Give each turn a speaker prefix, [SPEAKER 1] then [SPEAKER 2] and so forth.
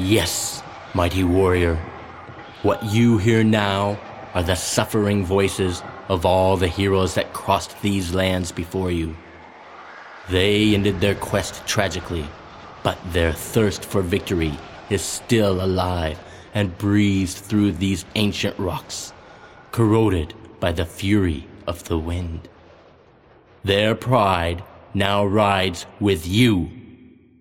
[SPEAKER 1] Yes, mighty warrior. What you hear now are the suffering voices of all the heroes that crossed these lands before you. They ended their quest tragically, but their thirst for victory is still alive and breathes through these ancient rocks, corroded by the fury of the wind. Their pride now rides with you.